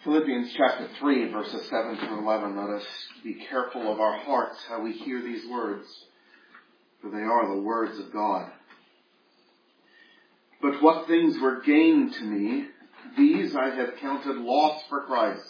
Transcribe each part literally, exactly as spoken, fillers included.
Philippians chapter three, verses seven through eleven. Let us be careful of our hearts, how we hear these words, for they are the words of God. But what things were gain to me, these I have counted loss for Christ.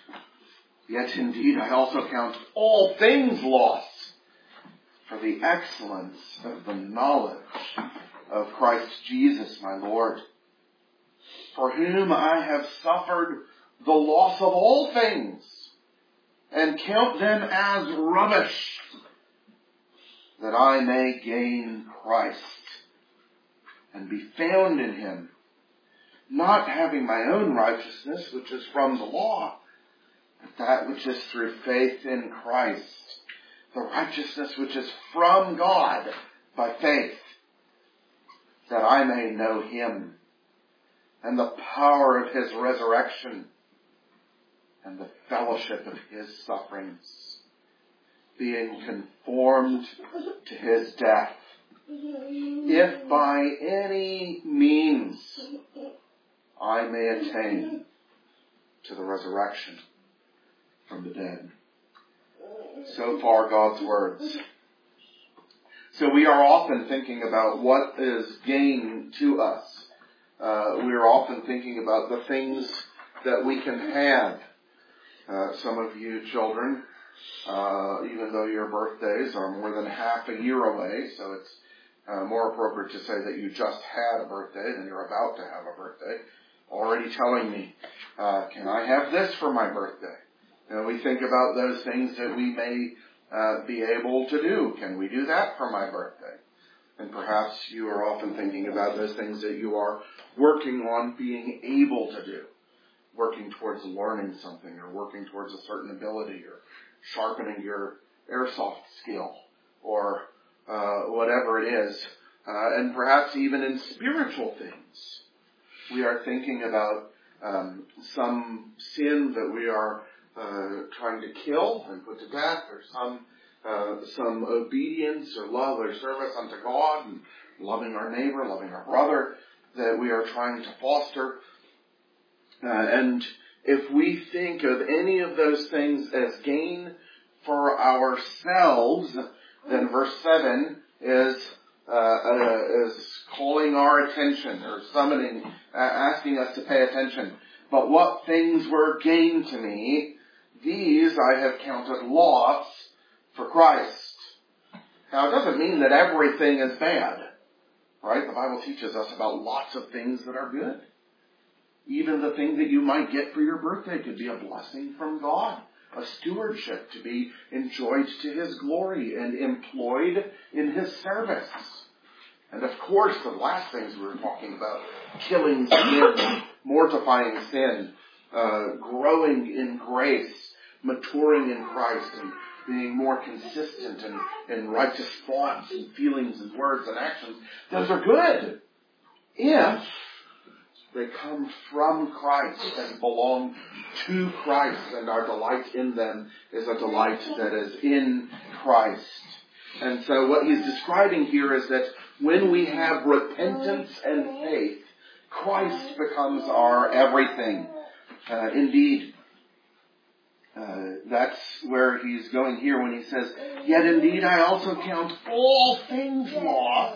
Yet indeed I also count all things loss for the excellence of the knowledge of Christ Jesus my Lord, for whom I have suffered the loss of all things, and count them as rubbish, that I may gain Christ, and be found in him, not having my own righteousness, which is from the law, but that which is through faith in Christ, the righteousness which is from God by faith, that I may know him, and the power of his resurrection, and the fellowship of his sufferings, being conformed to his death, if by any means I may attain to the resurrection from the dead. So far, God's words. So we are often thinking about what is gain to us. Uh, we are often thinking about the things that we can have. Uh, some of you children, uh, even though your birthdays are more than half a year away, so it's uh, more appropriate to say that you just had a birthday than you're about to have a birthday, already telling me, uh, can I have this for my birthday? And we think about those things that we may uh, be able to do. Can we do that for my birthday? And perhaps you are often thinking about those things that you are working on being able to do. Working towards learning something, or working towards a certain ability, or sharpening your airsoft skill, or uh, whatever it is. Uh, and perhaps even in spiritual things. We are thinking about um, some sin that we are uh, trying to kill and put to death, or some uh, some obedience or love or service unto God, and loving our neighbor, loving our brother, that we are trying to foster. Uh, and if we think of any of those things as gain for ourselves, then verse seven is uh, uh, is calling our attention, or summoning, uh, asking us to pay attention. But what things were gain to me, these I have counted loss for Christ. Now, it doesn't mean that everything is bad, right? The Bible teaches us about lots of things that are good. Even the thing that you might get for your birthday could be a blessing from God, a stewardship to be enjoyed to his glory and employed in his service. And of course, the last things we were talking about, killing sin, mortifying sin, uh, growing in grace, maturing in Christ, and being more consistent in, in righteous thoughts and feelings and words and actions. Those are good if they come from Christ and belong to Christ, and our delight in them is a delight that is in Christ. And so what he's describing here is that when we have repentance and faith, Christ becomes our everything. Uh, indeed, uh, that's where he's going here when he says, yet indeed I also count all things lost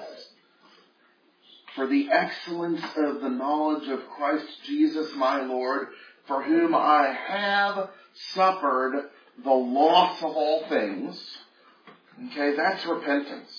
for the excellence of the knowledge of Christ Jesus my Lord, for whom I have suffered the loss of all things. Okay, that's repentance.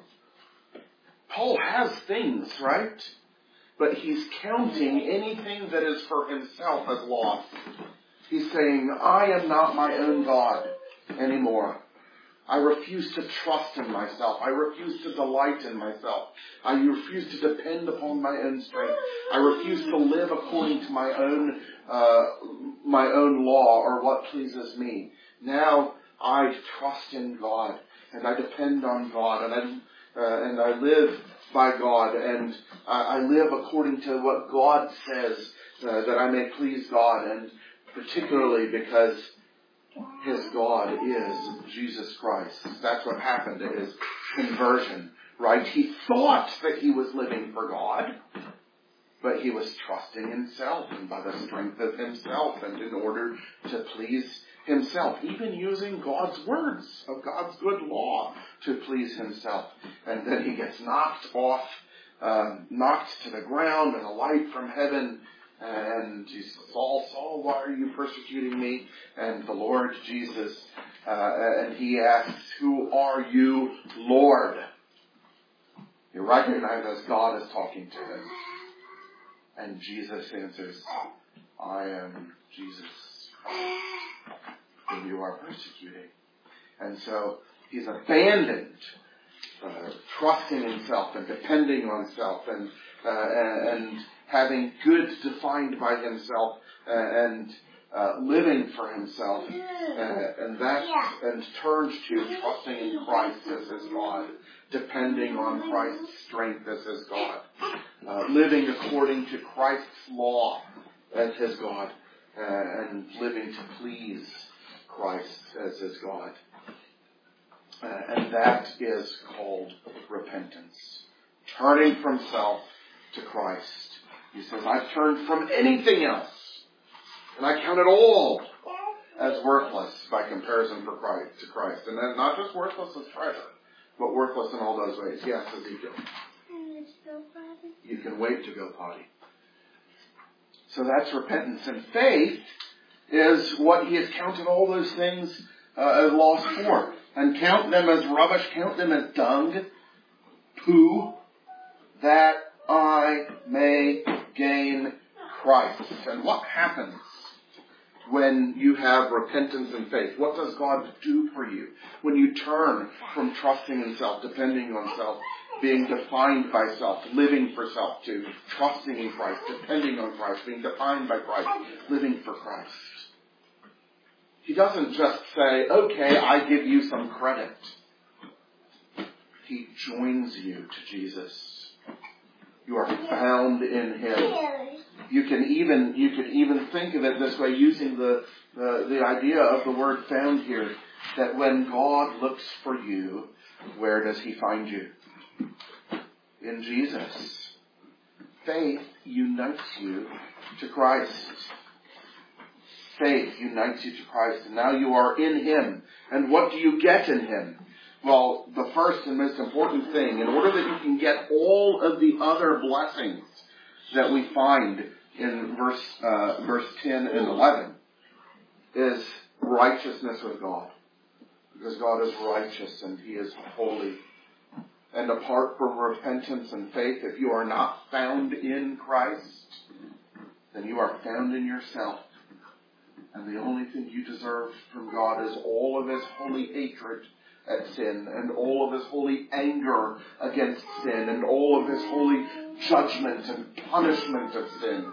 Paul has things, right? But he's counting anything that is for himself as loss. He's saying, I am not my own God anymore. I refuse to trust in myself. I refuse to delight in myself. I refuse to depend upon my own strength. I refuse to live according to my own uh, my own law or what pleases me. Now I trust in God, and I depend on God, and I uh, and I live by God, and I, I live according to what God says, uh, that I may please God, and particularly because his God is Jesus Christ. That's what happened to his conversion, right? He thought that he was living for God, but he was trusting himself and by the strength of himself and in order to please himself, even using God's words of God's good law to please himself. And then he gets knocked off, uh, knocked to the ground, and a light from heaven. And he says, Saul, Saul, why are you persecuting me? And the Lord Jesus, uh, and he asks, who are you, Lord? He recognizes God is talking to him. And Jesus answers, I am Jesus, whom you are persecuting. And so he's abandoned uh, trusting himself and depending on self and uh, and having good defined by himself uh, and uh, living for himself, uh, and that and turns to trusting in Christ as his God, depending on Christ's strength as his God, uh, living according to Christ's law as his God, uh, and living to please Christ as his God. Uh, and that is called repentance. Turning from self to Christ. He says, I've turned from anything else, and I count it all as worthless by comparison for Christ, to Christ. And then not just worthless as treasure, but worthless in all those ways. Yes, Ezekiel. You can wait to go potty. So that's repentance. And faith is what he has counted all those things uh, as lost for. And count them as rubbish, count them as dung, poo, that I may gain Christ. And what happens when you have repentance and faith? What does God do for you when you turn from trusting in self, depending on self, being defined by self, living for self, to trusting in Christ, depending on Christ, being defined by Christ, living for Christ? He doesn't just say, okay, I give you some credit. He joins you to Jesus. You are found in him. You can even you can even think of it this way, using the, the, the idea of the word found here, that when God looks for you, where does he find you? In Jesus. Faith unites you to Christ. Faith unites you to Christ, and now you are in him. And what do you get in him? Well, the first and most important thing, in order that you can get all of the other blessings that we find in verse uh, verse ten and eleven, is righteousness with God. Because God is righteous and he is holy. And apart from repentance and faith, if you are not found in Christ, then you are found in yourself. And the only thing you deserve from God is all of his holy hatred at sin, and all of his holy anger against sin, and all of his holy judgment and punishment of sin.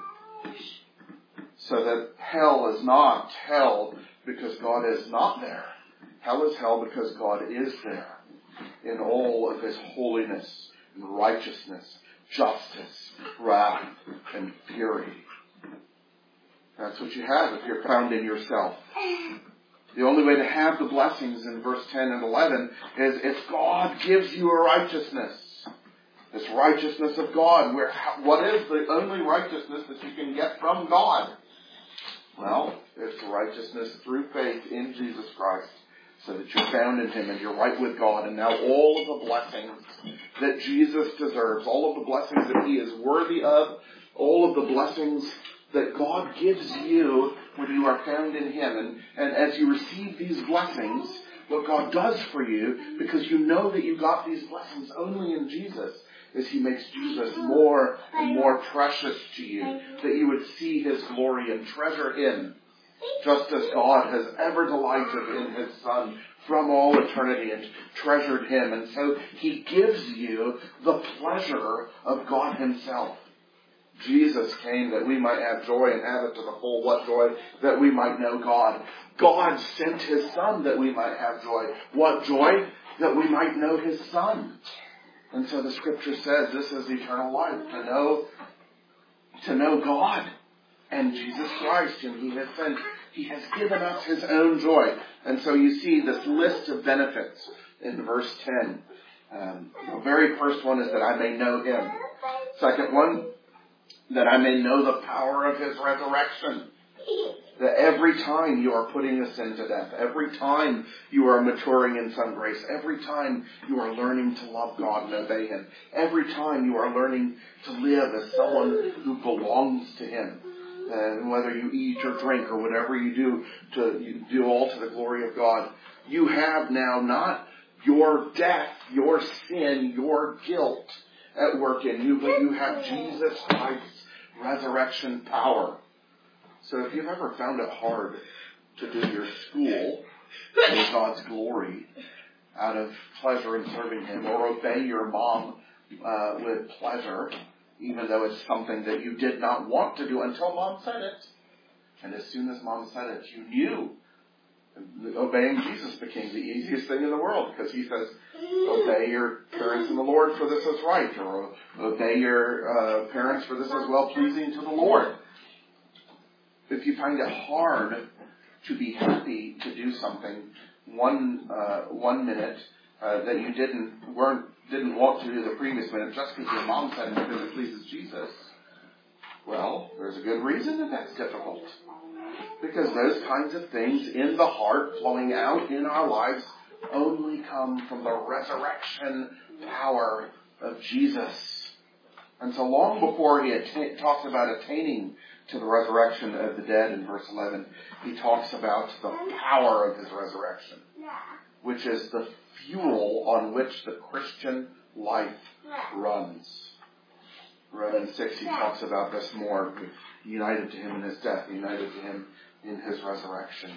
So that hell is not hell because God is not there. Hell is hell because God is there in all of his holiness and righteousness, justice, wrath, and fury. That's what you have if you're found in yourself. The only way to have the blessings in verse ten and eleven is if God gives you a righteousness. This righteousness of God. Where, what is the only righteousness that you can get from God? Well, it's righteousness through faith in Jesus Christ, so that you're found in him and you're right with God. And now all of the blessings that Jesus deserves, all of the blessings that he is worthy of, all of the blessings that God gives you when you are found in him. And, and as you receive these blessings, what God does for you, because you know that you got these blessings only in Jesus, is he makes Jesus more and more precious to you, that you would see his glory and treasure him, just as God has ever delighted in his Son from all eternity and treasured him. And so he gives you the pleasure of God himself. Jesus came that we might have joy and have it to the full. What joy? That we might know God. God sent his Son that we might have joy. What joy? That we might know his Son. And so the scripture says this is eternal life, to know, to know God and Jesus Christ, whom he has sent. He has given us his own joy. And so you see this list of benefits in verse ten. Um, the very first one is that I may know him. Second one that I may know the power of his resurrection. That every time you are putting a sin to death, every time you are maturing in some grace, every time you are learning to love God and obey him, every time you are learning to live as someone who belongs to him, and whether you eat or drink or whatever you do, to you do all to the glory of God, you have now not your death, your sin, your guilt at work in you, but you have Jesus Christ's resurrection power. So if you've ever found it hard to do your school for God's glory out of pleasure in serving him, or obey your mom uh, with pleasure, even though it's something that you did not want to do until mom said it. And as soon as mom said it, you knew. Obeying Jesus became the easiest thing in the world, because he says, obey your parents in the Lord, for this is right. Or obey your uh, parents, for this is well-pleasing to the Lord. If you find it hard to be happy to do something one uh, one minute uh, that you didn't weren't didn't want to do the previous minute just because your mom said it because it pleases Jesus, well, there's a good reason that that's difficult. Because those kinds of things in the heart flowing out in our lives only come from the resurrection power of Jesus. And so long before he atta- talks about attaining to the resurrection of the dead in verse eleven, he talks about the power of his resurrection, which is the fuel on which the Christian life runs. Romans six, he talks about this more. United to him in his death, united to him in his resurrection.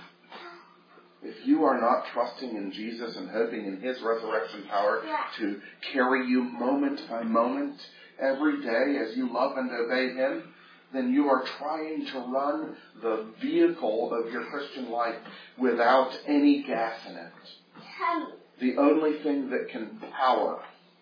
If you are not trusting in Jesus and hoping in his resurrection power to carry you moment by moment, every day as you love and obey him, then you are trying to run the vehicle of your Christian life without any gas in it. The only thing that can power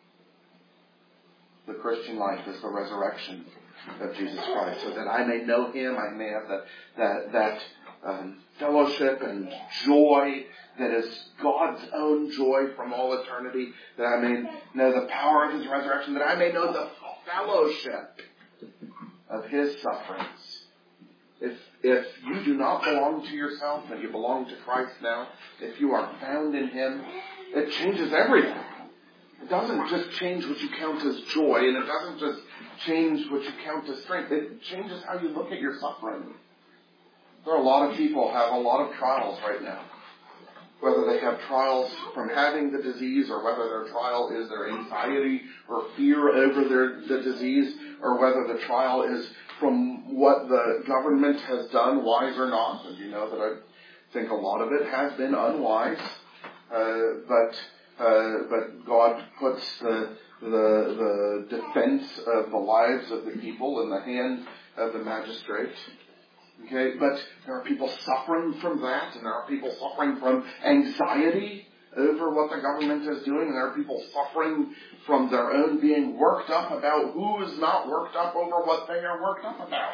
the Christian life is the resurrection of Jesus Christ, so that I may know him, I may have that that, that um, fellowship and joy that is God's own joy from all eternity, that I may know the power of his resurrection, that I may know the fellowship of his sufferings. If if you do not belong to yourself and you belong to Christ now, if you are found in him, it changes everything. It doesn't just change what you count as joy, and it doesn't just change what you count as strength. It changes how you look at your suffering. There are a lot of people who have a lot of trials right now. Whether they have trials from having the disease, or whether their trial is their anxiety or fear over their the disease, or whether the trial is from what the government has done, wise or not. And you know that I think a lot of it has been unwise, uh, but uh, but God puts the, the the defense of the lives of the people in the hand of the magistrate. Okay, but there are people suffering from that, and there are people suffering from anxiety over what the government is doing, and there are people suffering from their own being worked up about who is not worked up over what they are worked up about.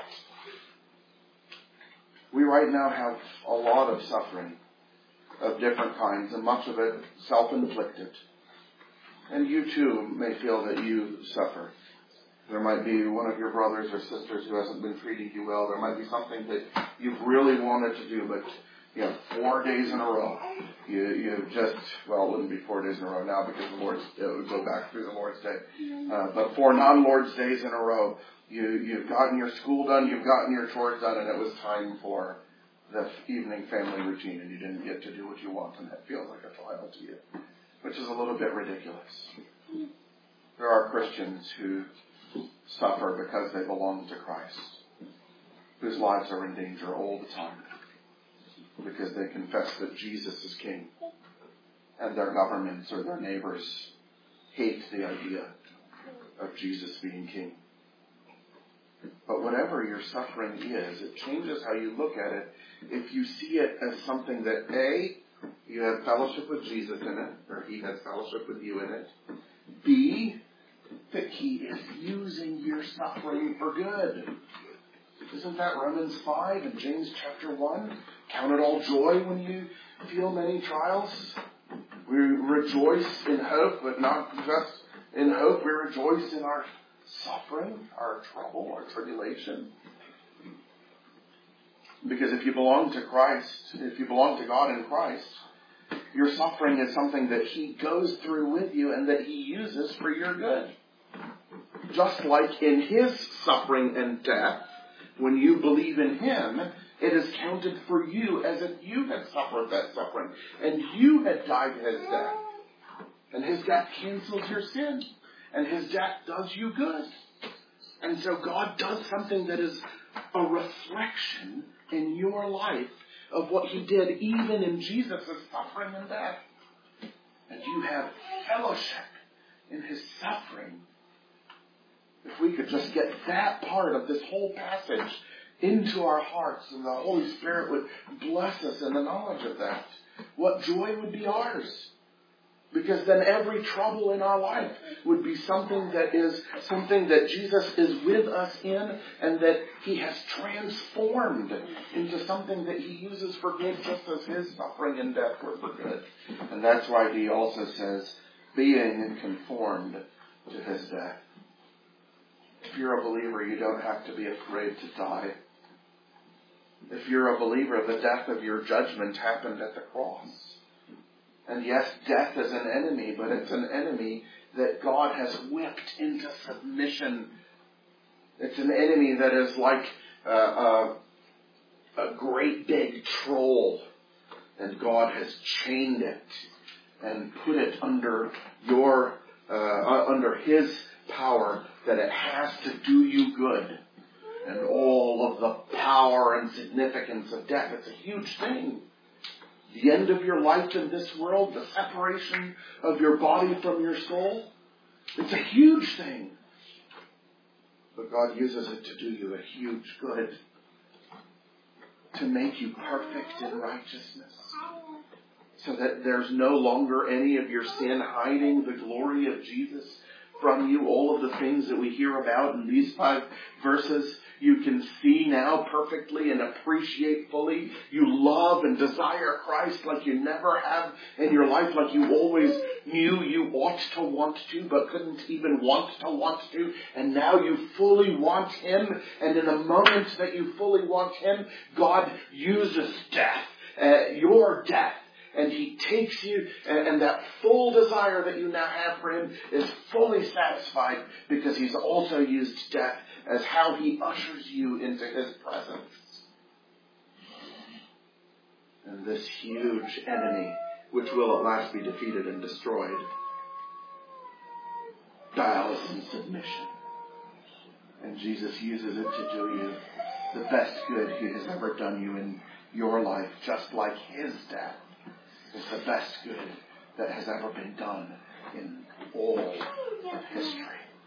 We right now have a lot of suffering of different kinds, and much of it self-inflicted. And you too may feel that you suffer. There might be one of your brothers or sisters who hasn't been treating you well. There might be something that you've really wanted to do, but you know, four days in a row, you you just, well, it wouldn't be four days in a row now because the Lord's, it would go back through the Lord's Day. Uh, but four non-Lord's days in a row, you, you've gotten your school done, you've gotten your chores done, and it was time for the evening family routine, and you didn't get to do what you want, and that feels like a trial to you, which is a little bit ridiculous. There are Christians who suffer because they belong to Christ, whose lives are in danger all the time because they confess that Jesus is King, and their governments or their neighbors hate the idea of Jesus being King. But whatever your suffering is, it changes how you look at it if you see it as something that A, you have fellowship with Jesus in it, or he has fellowship with you in it. B, that he is using your suffering for good. Isn't that Romans five and James chapter one? Count it all joy when you feel many trials. We rejoice in hope, but not just in hope. We rejoice in our suffering, our trouble, our tribulation. Because if you belong to Christ, if you belong to God in Christ, your suffering is something that He goes through with you and that He uses for your good. Just like in His suffering and death, when you believe in Him, it is counted for you as if you had suffered that suffering and you had died His death. And His death cancels your sin. And His death does you good. And so God does something that is a reflection in your life of what He did even in Jesus' suffering and death. And you have fellowship in His suffering. If we could just get that part of this whole passage into our hearts and the Holy Spirit would bless us in the knowledge of that, what joy would be ours. Because then every trouble in our life would be something that is something that Jesus is with us in and that He has transformed into something that He uses for good, just as His suffering and death were for good. And that's why He also says, being conformed to His death. If you're a believer, you don't have to be afraid to die. If you're a believer, the death of your judgment happened at the cross. And yes, death is an enemy, but it's an enemy that God has whipped into submission. It's an enemy that is like uh, a, a great big troll. And God has chained it and put it under your, uh, under His power, that it has to do you good. And all of the power and significance of death. It's a huge thing. The end of your life in this world, the separation of your body from your soul, it's a huge thing. But God uses it to do you a huge good. To make you perfect in righteousness. So that there's no longer any of your sin hiding the glory of Jesus from you. All of the things that we hear about in these five verses, you can see now perfectly and appreciate fully. You love and desire Christ like you never have in your life, like you always knew you ought to want to, but couldn't even want to want to. And now you fully want Him. And in the moment that you fully want Him, God uses death, uh, your death. And He takes you, and, and that full desire that you now have for Him is fully satisfied because He's also used death as how He ushers you into His presence. And this huge enemy, which will at last be defeated and destroyed, bows in submission. And Jesus uses it to do you the best good He has ever done you in your life, just like His death is the best good that has ever been done in all of history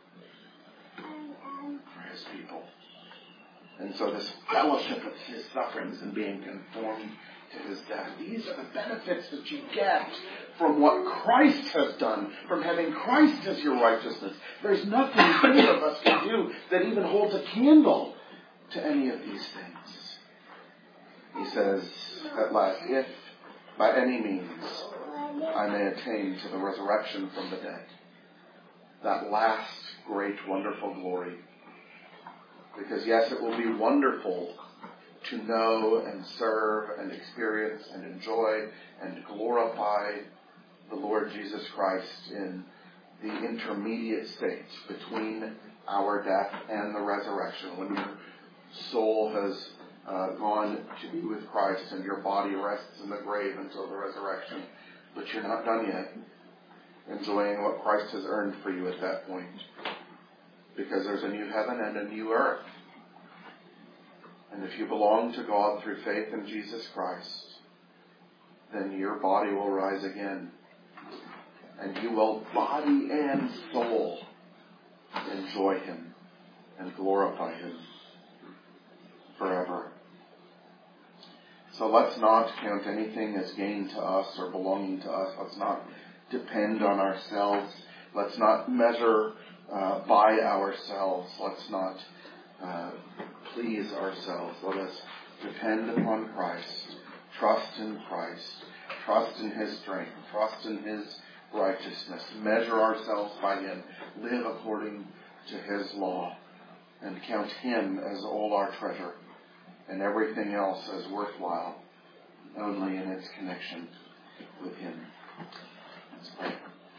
for His people. And so this fellowship of His sufferings and being conformed to His death, these are the benefits that you get from what Christ has done, from having Christ as your righteousness. There's nothing any of us can do that even holds a candle to any of these things. He says at last, if by any means I may attain to the resurrection from the dead. That last great, wonderful glory. Because yes, it will be wonderful to know and serve and experience and enjoy and glorify the Lord Jesus Christ in the intermediate state between our death and the resurrection. When your soul has Uh, gone to be with Christ and your body rests in the grave until the resurrection. But you're not done yet enjoying what Christ has earned for you at that point. Because there's a new heaven and a new earth. And if you belong to God through faith in Jesus Christ, then your body will rise again. And you will, body and soul, enjoy Him and glorify Him forever. So let's not count anything as gain to us or belonging to us. Let's not depend on ourselves. Let's not measure uh, by ourselves. Let's not uh, please ourselves. Let us depend upon Christ. Trust in Christ. Trust in His strength. Trust in His righteousness. Measure ourselves by Him. Live according to his law and count him as all our treasure and everything else as worthwhile only in its connection with him. Let's pray.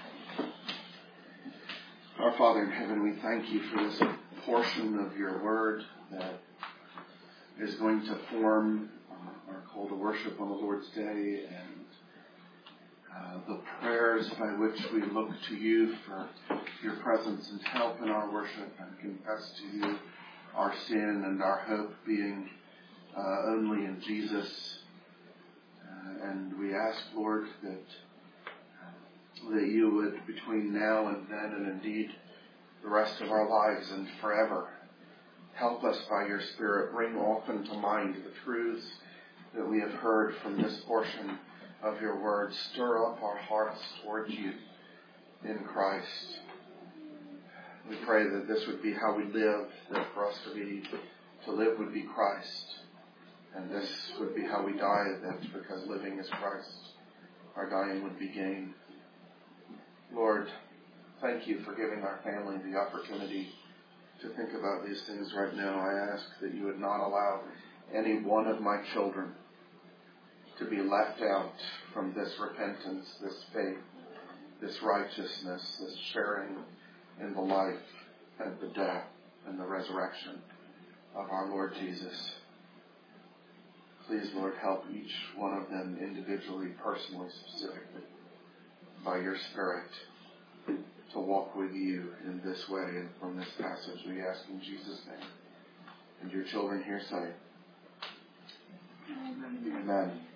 Our Father in heaven, we thank you for this portion of your word that is going to form uh, our call to worship on the Lord's Day and uh, the prayers by which we look to you for your presence and help in our worship and confess to you our sin and our hope being uh, only in Jesus. Uh, and we ask, Lord, that that you would, between now and then and indeed the rest of our lives and forever, help us by your Spirit, bring often to mind the truths that we have heard from this portion of your word. Stir up our hearts towards you in Christ. We pray that this would be how we live, that for us to be, to live would be Christ. And this would be how we die, that because living is Christ, our dying would be gain. Lord, thank you for giving our family the opportunity to think about these things right now. I ask that you would not allow any one of my children to be left out from this repentance, this faith, this righteousness, this sharing in the life and the death and the resurrection of our Lord Jesus. Please, Lord, help each one of them individually, personally, specifically, by your Spirit, to walk with you in this way. And from this passage we ask in Jesus' name. And your children here say, Amen. Amen.